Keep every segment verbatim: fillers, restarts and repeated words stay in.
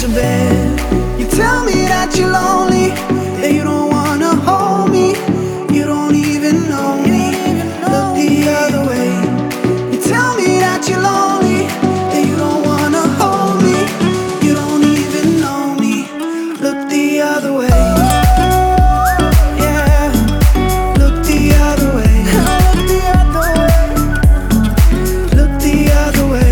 to bed. You tell me that you're lonely, that you don't wanna hold me, you don't even know me. Look the other way. You tell me that you're lonely, that you don't wanna hold me, you don't even know me. Look the other way. Yeah, look the other way. Look the other way.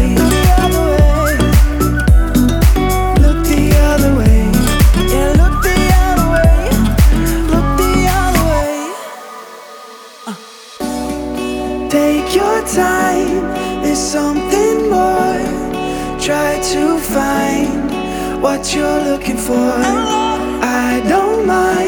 Look the other way. Yeah, look the other way. Look the other way. Uh. Take your time, there's something more. Try to find what you're looking for. I don't mind